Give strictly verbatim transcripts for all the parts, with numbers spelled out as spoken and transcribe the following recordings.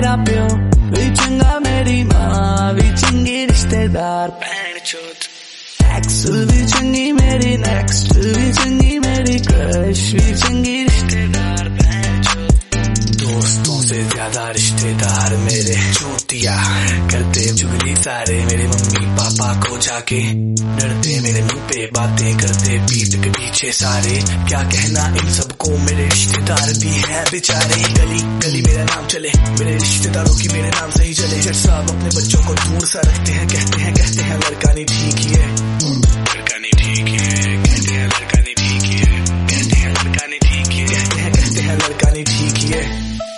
मेरा प्यो भी चंगा, मेरी माँ भी चंगी, रिश्तेदार भैन चोद। एक्स भी चंगी मेरी, नेक्स्ट भी चंगी मेरी, क्रश भी चंगी, रिश्तेदार भैन चोद। दोस्तों से ज्यादा रिश्तेदार मेरे चूतिया करते चुगली सारे, मेरे मम्मी पापा को जाके डरते, मेरे मुंह पे बातें करते पीठ के पीछे सारे। क्या कहना इन सबको, मेरे रिश्तेदार भी हैं बेचारे। गली गली मेरा नाम चले, मेरे रिश्तेदारों की मेरे नाम से ही चले। जट साहब अपने बच्चों को दूर सा रखते हैं, कहते हैं कहते हैं लड़का नहीं ठीक ही है, लड़का नहीं ठीक ही है, कहते हैं लड़का नहीं ठीक ही है, कहते हैं लड़का नहीं ठीक ही है, कहते हैं कहते हैं लड़का नहीं ठीक ही है।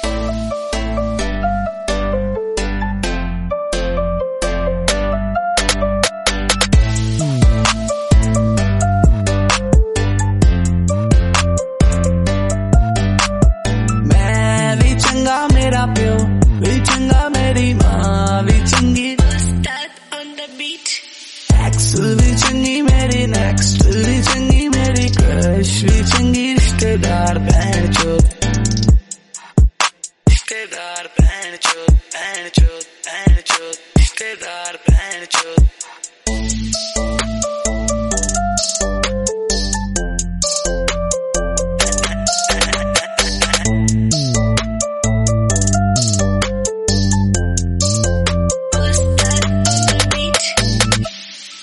मेरा प्यो भी चंगा, मेरी माँ भी चंगी, एक्स भी चंगी मेरी, नेक्स्ट भी चंगी मेरी, क्रश भी चंगी, रिश्तेदार भैन चोद।